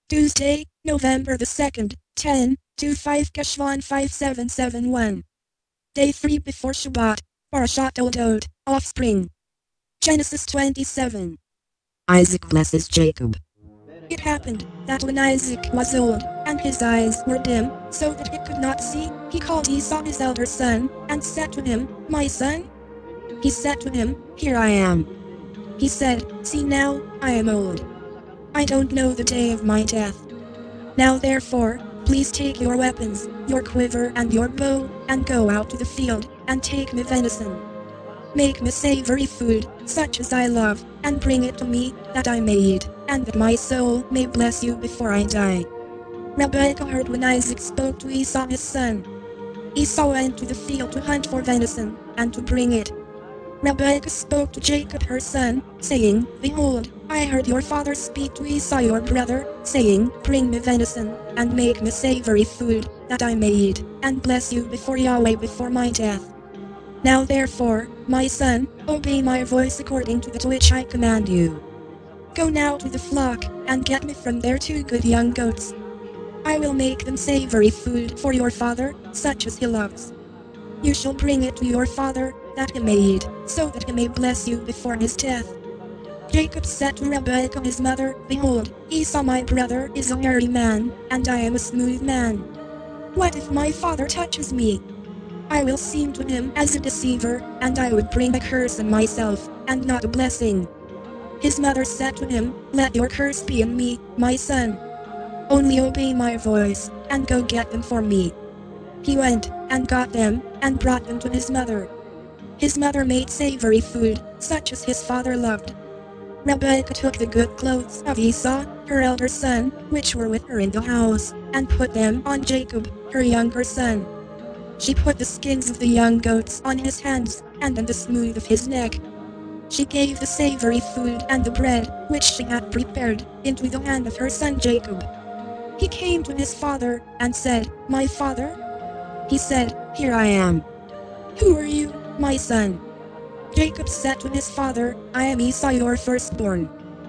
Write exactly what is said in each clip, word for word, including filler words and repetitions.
Tuesday, November the second, ten to five Keshwan five seven seven one. Day three before Shabbat, Parashat Toldot, Offspring. Genesis twenty-seven. Isaac blesses Jacob. It happened that when Isaac was old, and his eyes were dim, so that he could not see, he called Esau his elder son, and said to him, My son? He said to him, Here I am. He said, See now, I am old. I don't know the day of my death. Now therefore, please take your weapons, your quiver and your bow, and go out to the field, and take me venison. Make me savory food, such as I love, and bring it to me, that I may eat, and that my soul may bless you before I die. Rebekah heard when Isaac spoke to Esau his son. Esau went to the field to hunt for venison, and to bring it. Rebekah spoke to Jacob her son, saying, Behold, I heard your father speak to Esau your brother, saying, Bring me venison, and make me savory food, that I may eat, and bless you before Yahweh before my death. Now therefore, my son, obey my voice according to that which I command you. Go now to the flock, and get me from there two good young goats. I will make them savory food for your father, such as he loves. You shall bring it to your father, that he may eat, so that he may bless you before his death. Jacob said to Rebekah his mother, Behold, Esau my brother is a hairy man, and I am a smooth man. What if my father touches me? I will seem to him as a deceiver, and I would bring a curse on myself, and not a blessing. His mother said to him, Let your curse be on me, my son. Only obey my voice, and go get them for me. He went, and got them, and brought them to his mother. His mother made savory food, such as his father loved. Rebekah took the good clothes of Esau, her elder son, which were with her in the house, and put them on Jacob, her younger son. She put the skins of the young goats on his hands, and on the smooth of his neck. She gave the savory food and the bread, which she had prepared, into the hand of her son Jacob. He came to his father, and said, My father? He said, Here I am. Who are you, my son? Jacob said to his father, I am Esau your firstborn.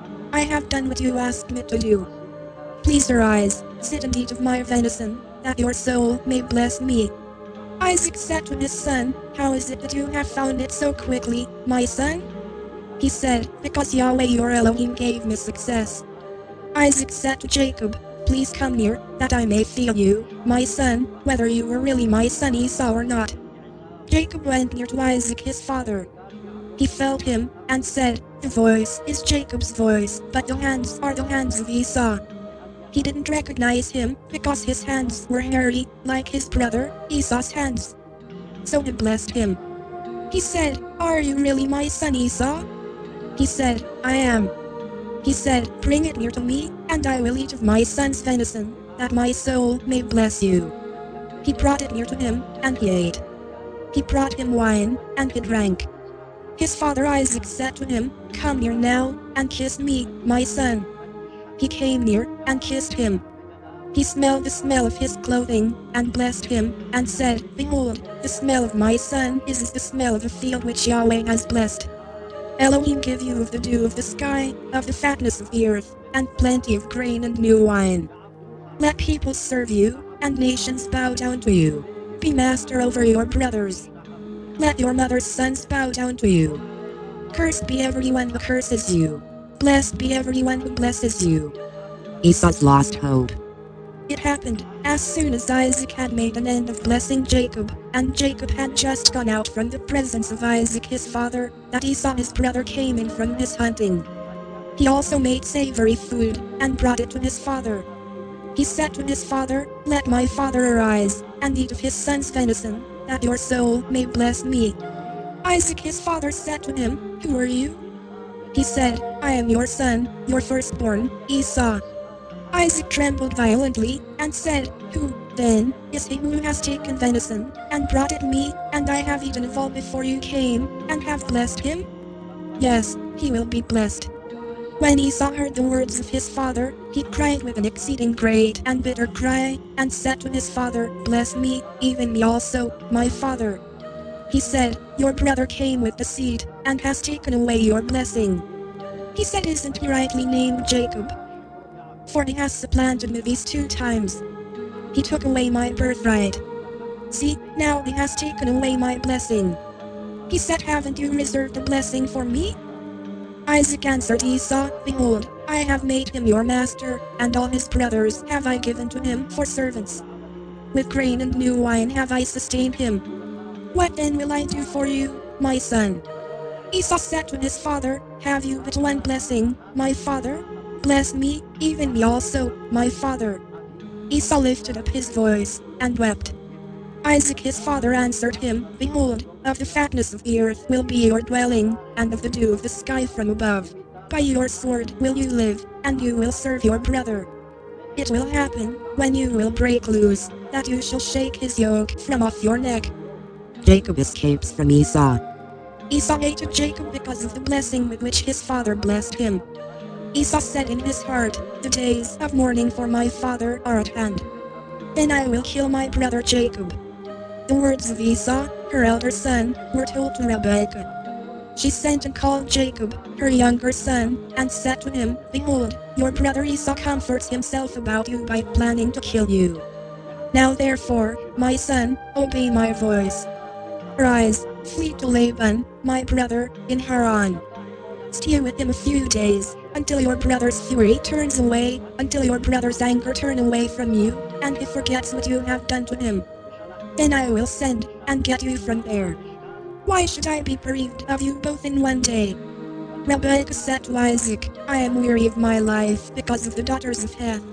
I have done what you asked me to do. Please arise, sit and eat of my venison, that your soul may bless me. Isaac said to his son, How is it that you have found it so quickly, my son? He said, Because Yahweh your Elohim gave me success. Isaac said to Jacob, Please come near, that I may feel you, my son, whether you were really my son Esau or not. Jacob went near to Isaac his father. He felt him, and said, The voice is Jacob's voice, but the hands are the hands of Esau. He didn't recognize him, because his hands were hairy, like his brother, Esau's hands. So he blessed him. He said, Are you really my son Esau? He said, I am. He said, Bring it near to me, and I will eat of my son's venison, that my soul may bless you. He brought it near to him, and he ate. He brought him wine, and he drank. His father Isaac said to him, Come near now, and kiss me, my son. He came near, and kissed him. He smelled the smell of his clothing, and blessed him, and said, Behold, the smell of my son is as the smell of a field which Yahweh has blessed. Elohim give you of the dew of the sky, of the fatness of the earth, and plenty of grain and new wine. Let peoples serve you, and nations bow down to you. Be master over your brothers. Let your mother's sons bow down to you. Cursed be everyone who curses you. Blessed be everyone who blesses you. Esau's lost hope. It happened, as soon as Isaac had made an end of blessing Jacob, and Jacob had just gone out from the presence of Isaac his father, that Esau his brother came in from his hunting. He also made savory food, and brought it to his father. He said to his father, Let my father arise, and eat of his son's venison, that your soul may bless me. Isaac his father said to him, Who are you? He said, I am your son, your firstborn, Esau. Isaac trembled violently, and said, Who, then, is he who has taken venison, and brought it me, and I have eaten of all before you came, and have blessed him? Yes, he will be blessed. When Esau heard the words of his father, he cried with an exceeding great and bitter cry, and said to his father, Bless me, even me also, my father. He said, Your brother came with the seed, and has taken away your blessing. He said, Isn't he rightly named Jacob? for he has supplanted me these two times. He took away my birthright. See, now he has taken away my blessing. He said, haven't you reserved a blessing for me? Isaac answered Esau, behold, I have made him your master, and all his brothers have I given to him for servants. With grain and new wine have I sustained him. What then will I do for you, my son? Esau said to his father, have you but one blessing, my father? Bless me, even me also, my father. Esau lifted up his voice, and wept. Isaac his father answered him, behold, of the fatness of the earth will be your dwelling, and of the dew of the sky from above. By your sword will you live, and you will serve your brother. It will happen, when you will break loose, that you shall shake his yoke from off your neck. Jacob escapes from Esau. Esau hated Jacob because of the blessing with which his father blessed him. Esau said in his heart, the days of mourning for my father are at hand. Then I will kill my brother Jacob. The words of Esau, her elder son, were told to Rebekah. She sent and called Jacob, her younger son, and said to him, behold, your brother Esau comforts himself about you by planning to kill you. Now therefore, my son, obey my voice. Arise, flee to Laban, my brother, in Haran. Stay with him a few days, until your brother's fury turns away, until your brother's anger turn away from you, and he forgets what you have done to him. Then I will send, and get you from there. Why should I be bereaved of you both in one day? Rebekah said to Isaac, I am weary of my life because of the daughters of Heth.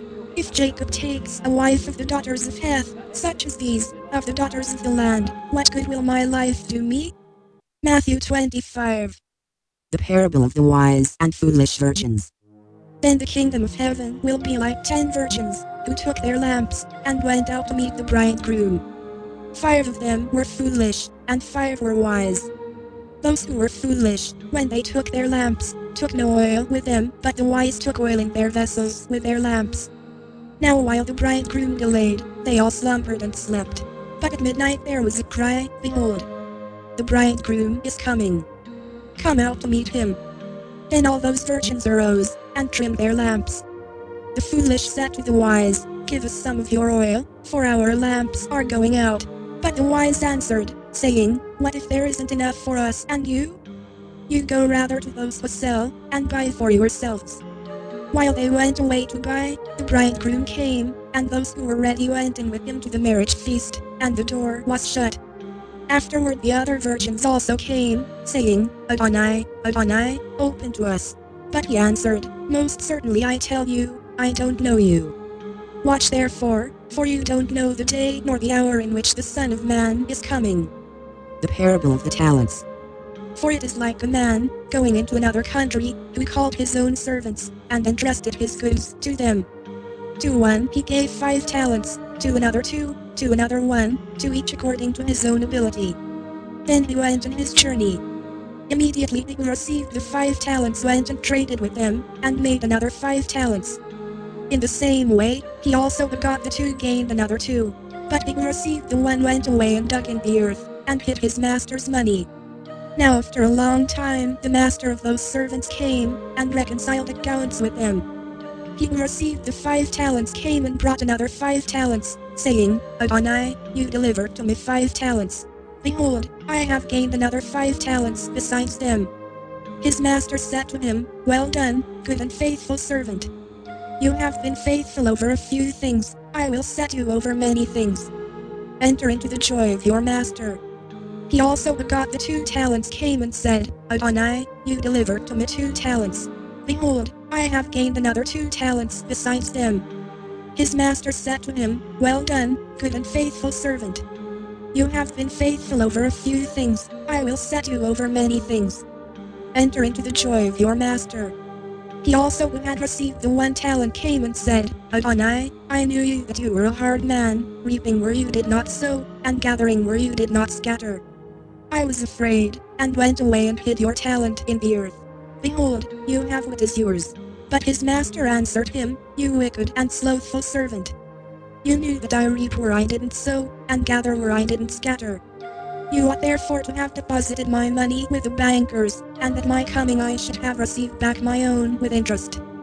If Jacob takes a wife of the daughters of Heth, such as these, of the daughters of the land, what good will my life do me? Matthew twenty-five. The parable of the wise and foolish virgins. Then the kingdom of heaven will be like ten virgins, who took their lamps, and went out to meet the bridegroom. Five of them were foolish, and five were wise. Those who were foolish, when they took their lamps, took no oil with them, but the wise took oil in their vessels with their lamps. Now while the bridegroom delayed, they all slumbered and slept. But at midnight there was a cry, behold, the bridegroom is coming. Come out to meet him. Then all those virgins arose, and trimmed their lamps. The foolish said to the wise, give us some of your oil, for our lamps are going out. But the wise answered, saying, what if there isn't enough for us and you? You go rather to those who sell, and buy for yourselves. While they went away to buy, the bridegroom came, and those who were ready went in with him to the marriage feast, and the door was shut. Afterward the other virgins also came, saying, Adonai, Adonai, open to us. But he answered, most certainly I tell you, I don't know you. Watch therefore, for you don't know the day nor the hour in which the Son of Man is coming. The parable of the talents. For it is like a man, going into another country, who called his own servants, and entrusted his goods to them. To one he gave five talents, to another two, to another one, to each according to his own ability. Then he went on his journey. Immediately he who received the five talents went and traded with them, and made another five talents. In the same way, he also who got the two gained another two. But he who received the one went away and dug in the earth, and hid his master's money. Now after a long time the master of those servants came, and reconciled accounts with them. He who received the five talents came and brought another five talents, saying, Adonai, you delivered to me five talents. Behold, I have gained another five talents besides them. His master said to him, well done, good and faithful servant. You have been faithful over a few things, I will set you over many things. Enter into the joy of your master. He also who got the two talents came and said, Adonai, you delivered to me two talents. Behold, I have gained another two talents besides them. His master said to him, well done, good and faithful servant. You have been faithful over a few things, I will set you over many things. Enter into the joy of your master. He also who had received the one talent came and said, Adonai, I knew you that you were a hard man, reaping where you did not sow, and gathering where you did not scatter. I was afraid, and went away and hid your talent in the earth. Behold, you have what is yours. But his master answered him, you wicked and slothful servant. You knew that I reap where I didn't sow, and gather where I didn't scatter. You ought therefore to have deposited my money with the bankers, and at my coming I should have received back my own with interest.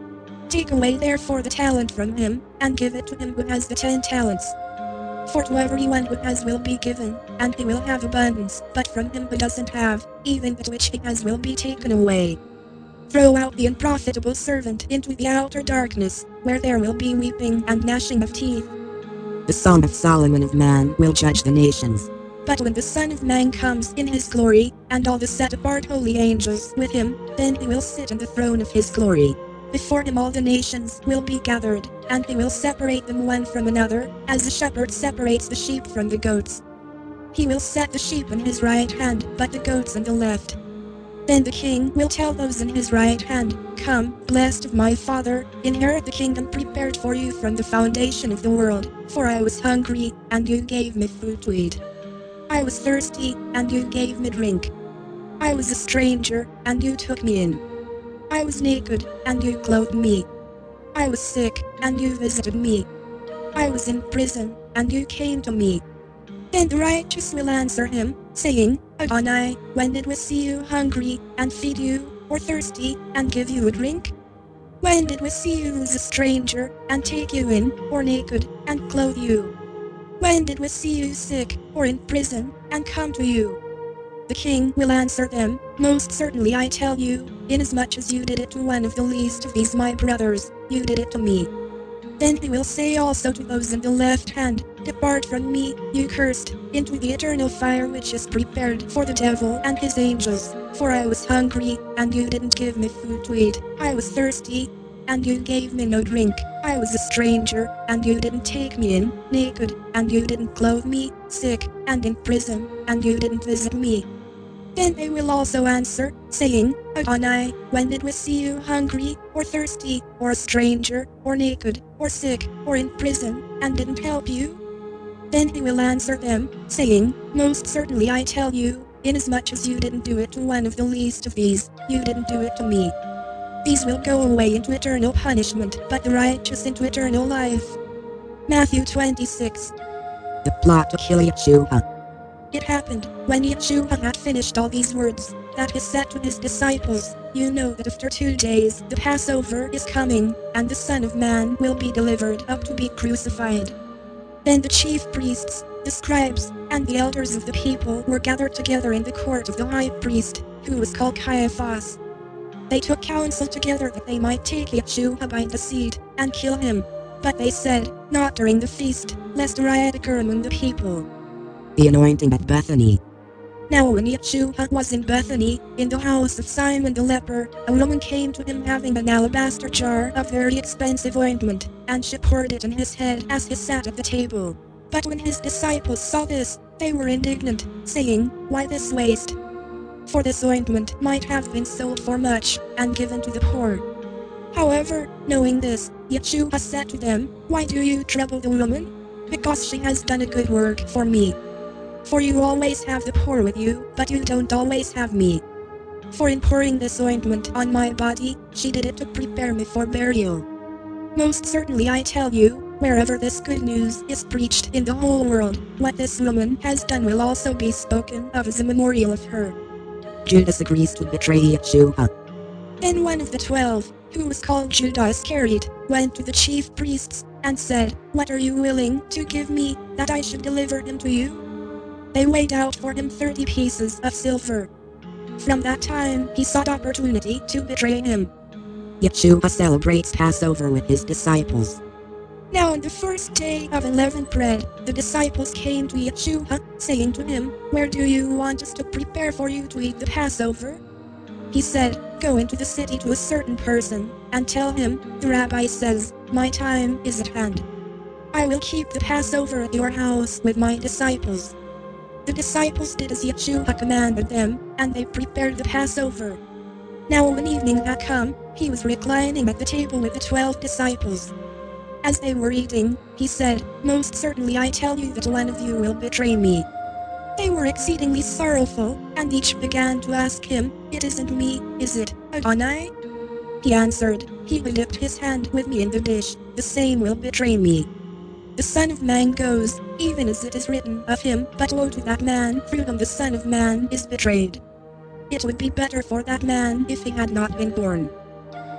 Take away therefore the talent from him, and give it to him who has the ten talents. For to everyone who has will be given, and he will have abundance, but from him who doesn't have, even that which he has will be taken away. Throw out the unprofitable servant into the outer darkness, where there will be weeping and gnashing of teeth. The Son of Solomon of Man will judge the nations. But when the Son of Man comes in his glory, and all the set-apart holy angels with him, then he will sit on the throne of his glory. Before him all the nations will be gathered, and he will separate them one from another, as the shepherd separates the sheep from the goats. He will set the sheep in his right hand, but the goats on the left. Then the king will tell those in his right hand, Come, blessed of my Father, inherit the kingdom prepared for you from the foundation of the world, for I was hungry, and you gave me food to eat. I was thirsty, and you gave me drink. I was a stranger, and you took me in. I was naked, and you clothed me. I was sick, and you visited me. I was in prison, and you came to me. Then the righteous will answer him, saying, Adonai, when did we see you hungry, and feed you, or thirsty, and give you a drink? When did we see you as a stranger, and take you in, or naked, and clothe you? When did we see you sick, or in prison, and come to you? The king will answer them, Most certainly I tell you, inasmuch as you did it to one of the least of these my brothers, you did it to me. Then he will say also to those in the left hand, Depart from me, you cursed, into the eternal fire which is prepared for the devil and his angels. For I was hungry, and you didn't give me food to eat. I was thirsty, and you gave me no drink. I was a stranger, and you didn't take me in, naked, and you didn't clothe me, sick, and in prison, and you didn't visit me. Then they will also answer, saying, Adonai, when did we see you hungry, or thirsty, or a stranger, or naked, or sick, or in prison, and didn't help you? Then he will answer them, saying, Most certainly I tell you, inasmuch as you didn't do it to one of the least of these, you didn't do it to me. These will go away into eternal punishment, but the righteous into eternal life. Matthew twenty-six. The plot to kill Yeshua. It happened, when Yeshua had finished all these words, that he said to his disciples, You know that after two days the Passover is coming, and the Son of Man will be delivered up to be crucified. Then the chief priests, the scribes, and the elders of the people were gathered together in the court of the high priest, who was called Caiaphas. They took counsel together that they might take Yeshua by deceit, and kill him. But they said, Not during the feast, lest a riot occur among the people. The anointing at Bethany. Now when Yeshua was in Bethany, in the house of Simon the leper, a woman came to him having an alabaster jar of very expensive ointment, and she poured it on his head as he sat at the table. But when his disciples saw this, they were indignant, saying, Why this waste? For this ointment might have been sold for much, and given to the poor. However, knowing this, Yeshua said to them, Why do you trouble the woman? Because she has done a good work for me. For you always have the poor with you, but you don't always have me. For in pouring this ointment on my body, she did it to prepare me for burial. Most certainly I tell you, wherever this good news is preached in the whole world, what this woman has done will also be spoken of as a memorial of her. Judas agrees to betray Yeshua. Then one of the twelve, who was called Judas Iscariot, went to the chief priests, and said, What are you willing to give me, that I should deliver him to you? They weighed out for him thirty pieces of silver. From that time he sought opportunity to betray him. Yeshua celebrates Passover with his disciples. Now on the first day of unleavened bread, the disciples came to Yeshua, saying to him, Where do you want us to prepare for you to eat the Passover? He said, Go into the city to a certain person, and tell him, The rabbi says, My time is at hand. I will keep the Passover at your house with my disciples. The disciples did as Yeshua commanded them, and they prepared the Passover. Now when evening had come, he was reclining at the table with the twelve disciples. As they were eating, he said, Most certainly I tell you that one of you will betray me. They were exceedingly sorrowful, and each began to ask him, It isn't me, is it, Adonai? He answered, He who dipped his hand with me in the dish, the same will betray me. The Son of Man goes, even as it is written of him, but woe to that man through whom the Son of Man is betrayed. It would be better for that man if he had not been born.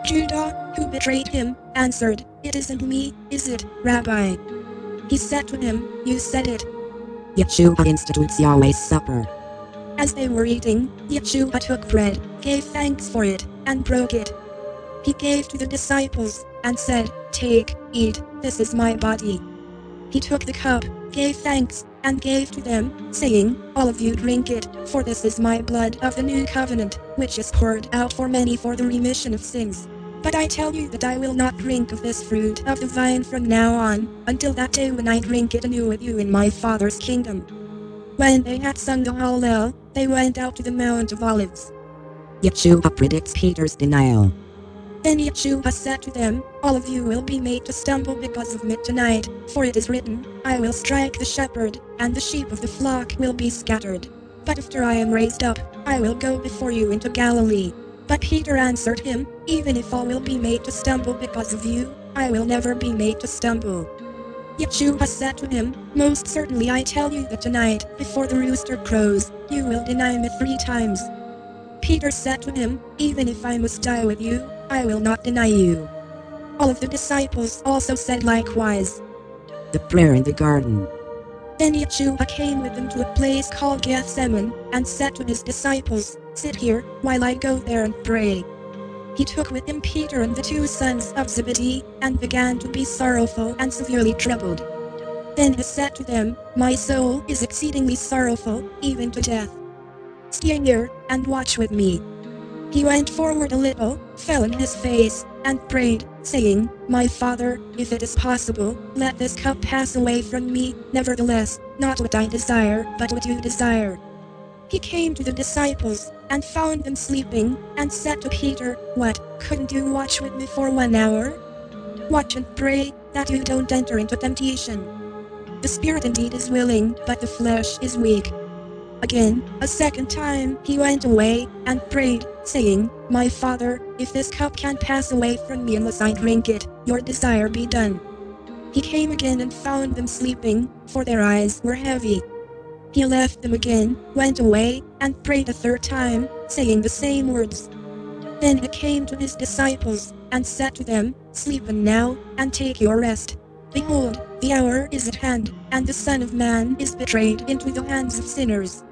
Judah, who betrayed him, answered, "It isn't me, is it, Rabbi?" He said to him, "You said it." Yeshua institutes Yahweh's Supper. As they were eating, Yeshua took bread, gave thanks for it, and broke it. He gave to the disciples, and said, "Take, eat, this is my body." He took the cup, gave thanks, and gave to them, saying, "All of you drink it, for this is my blood of the new covenant, which is poured out for many for the remission of sins. But I tell you that I will not drink of this fruit of the vine from now on, until that day when I drink it anew with you in my Father's kingdom." When they had sung the Hallel, they went out to the Mount of Olives. Yeshua predicts Peter's denial. Then Yeshua said to them, "All of you will be made to stumble because of me tonight, for it is written, I will strike the shepherd, and the sheep of the flock will be scattered. But after I am raised up, I will go before you into Galilee." But Peter answered him, "Even if all will be made to stumble because of you, I will never be made to stumble." Yeshua said to him, "Most certainly I tell you that tonight, before the rooster crows, you will deny me three times." Peter said to him, "Even if I must die with you, I will not deny you." All of the disciples also said likewise. The prayer in the garden. Then Yeshua came with them to a place called Gethsemane, and said to his disciples, "Sit here, while I go there and pray." He took with him Peter and the two sons of Zebedee, and began to be sorrowful and severely troubled. Then he said to them, "My soul is exceedingly sorrowful, even to death. Stay here, and watch with me." He went forward a little, fell on his face, and prayed, saying, "My Father, if it is possible, let this cup pass away from me, nevertheless, not what I desire, but what you desire." He came to the disciples, and found them sleeping, and said to Peter, "What, couldn't you watch with me for one hour? Watch and pray, that you don't enter into temptation. The spirit indeed is willing, but the flesh is weak." Again, a second time, he went away, and prayed, saying, "My Father, if this cup can pass away from me unless I drink it, your desire be done." He came again and found them sleeping, for their eyes were heavy. He left them again, went away, and prayed a third time, saying the same words. Then he came to his disciples, and said to them, "Sleep now, and take your rest. Behold, the hour is at hand, and the Son of Man is betrayed into the hands of sinners.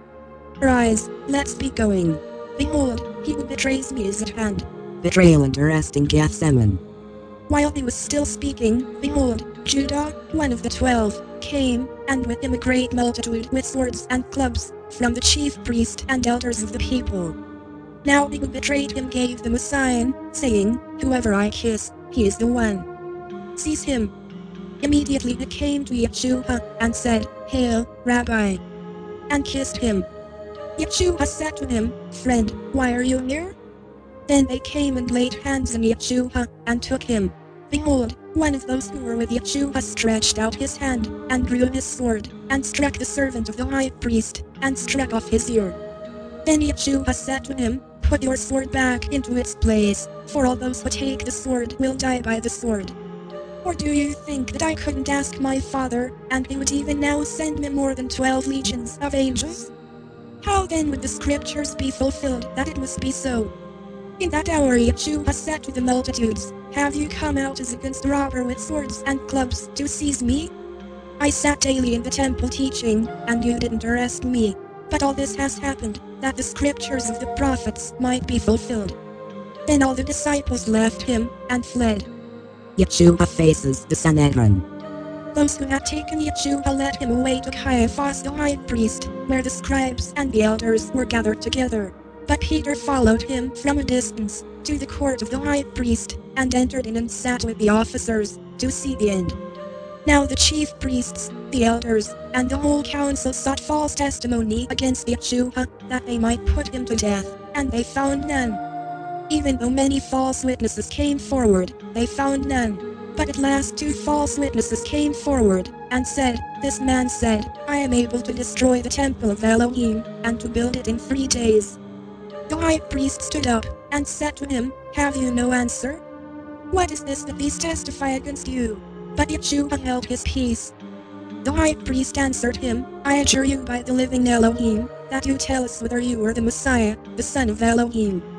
Rise, let's be going. Behold, he who betrays me is at hand." Betrayal and arrest in Gethsemane. While he was still speaking, behold, Judah, one of the twelve, came, and with him a great multitude with swords and clubs, from the chief priest and elders of the people. Now he who betrayed him gave them a sign, saying, "Whoever I kiss, he is the one. Seize him." Immediately he came to Yeshua, and said, "Hail, Rabbi," and kissed him. Yeshua said to him, "Friend, why are you here?" Then they came and laid hands on Yeshua, and took him. Behold, one of those who were with Yeshua stretched out his hand, and drew his sword, and struck the servant of the high priest, and struck off his ear. Then Yeshua said to him, "Put your sword back into its place, for all those who take the sword will die by the sword. Or do you think that I couldn't ask my Father, and he would even now send me more than twelve legions of angels? How then would the scriptures be fulfilled that it must be so?" In that hour Yeshua said to the multitudes, "Have you come out as against a robber with swords and clubs to seize me? I sat daily in the temple teaching, and you didn't arrest me. But all this has happened, that the scriptures of the prophets might be fulfilled." Then all the disciples left him, and fled. Yeshua faces the Sanhedrin. Those who had taken Yeshua led him away to Caiaphas the high priest, where the scribes and the elders were gathered together. But Peter followed him from a distance, to the court of the high priest, and entered in and sat with the officers, to see the end. Now the chief priests, the elders, and the whole council sought false testimony against Yeshua, that they might put him to death, and they found none. Even though many false witnesses came forward, they found none. But at last two false witnesses came forward, and said, "This man said, I am able to destroy the temple of Elohim, and to build it in three days." The high priest stood up, and said to him, "Have you no answer? What is this that these testify against you?" But Yeshua held his peace. The high priest answered him, "I adjure you by the living Elohim, that you tell us whether you are the Messiah, the Son of Elohim."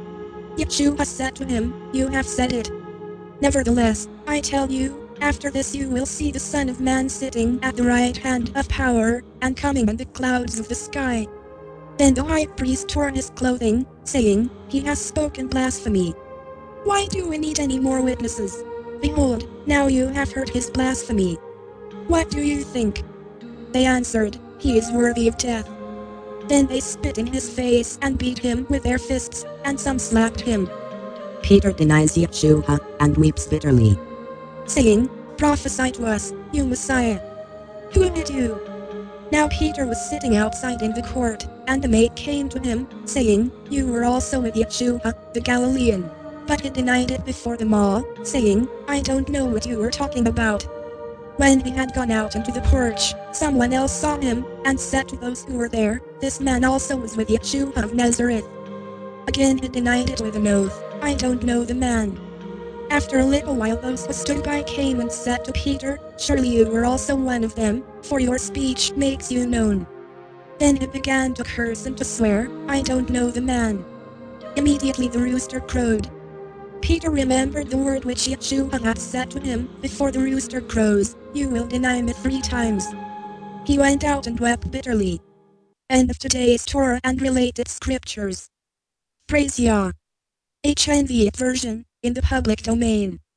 Yeshua said to him, "You have said it. Nevertheless, I tell you, after this you will see the Son of Man sitting at the right hand of power, and coming on the clouds of the sky." Then the high priest tore his clothing, saying, "He has spoken blasphemy. Why do we need any more witnesses? Behold, now you have heard his blasphemy. What do you think?" They answered, "He is worthy of death." Then they spit in his face and beat him with their fists, and some slapped him, Peter denies Yeshua and weeps bitterly, saying, "Prophesy to us, you Messiah. Who hit you?" Now Peter was sitting outside in the court, and the maid came to him, saying, "You were also with Yeshua, the Galilean." But he denied it before them all, saying, "I don't know what you are talking about." When he had gone out into the porch, someone else saw him, and said to those who were there, "This man also was with Yeshua of Nazareth." Again he denied it with an oath, "I don't know the man." After a little while those who stood by came and said to Peter, "Surely you were also one of them, for your speech makes you known." Then he began to curse and to swear, "I don't know the man." Immediately the rooster crowed. Peter remembered the word which Yeshua had said to him, "Before the rooster crows, you will deny me three times." He went out and wept bitterly. End of today's Torah and related scriptures. Praise Yah. H N V version, in the public domain.